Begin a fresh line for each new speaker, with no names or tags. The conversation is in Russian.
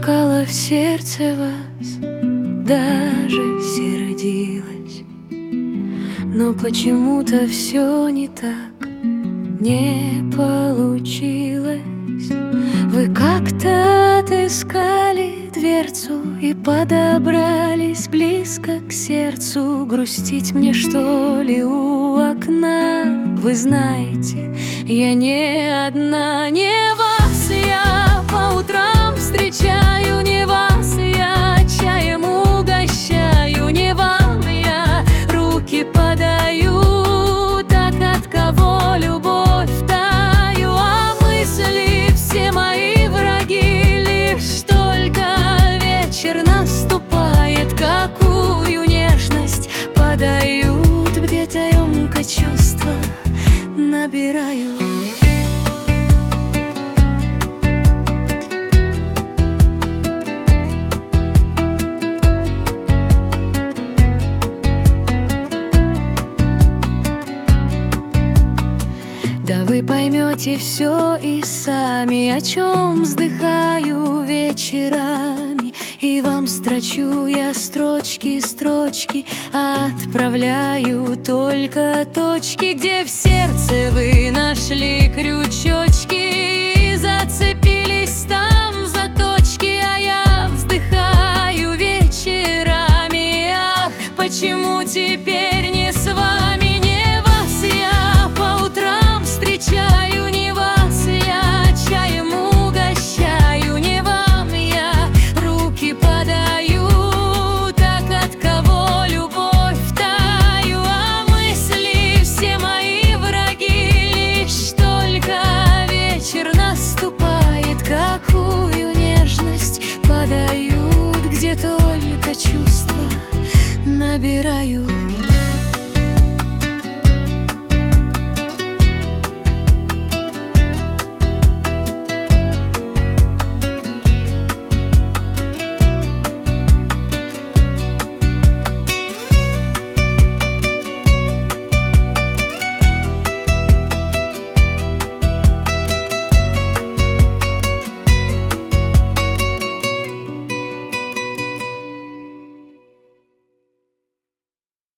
искала в сердце вас, даже сердилась, но почему-то все не так, не получилось. Вы как-то отыскали дверцу и подобрались близко к сердцу. Грустить мне, что ли, у окна? Вы знаете, я не одна. Не вас я по утрам встречаю, не вас я чаем угощаю, не вам я руки подаю. Так от кого любовь таю, а мысли все мои враги. Лишь только вечер наступает, какую нежность подают, где-то емко чувства набираю. Да вы поймете все и сами, о чем вздыхаю вечерами. И вам строчу я строчки, отправляю только точки, где в сердце вы нашли крючочки и зацепились там заточки. А я вздыхаю вечерами, ах, почему теперь не с вами? Не вас я по утрам встречаю, не вас я чаем угощаю, не вам я руки подаю. Так от кого любовь таю, а мысли все мои враги. Лишь только вечер наступает, какую нежность подают, где только чувства набираю.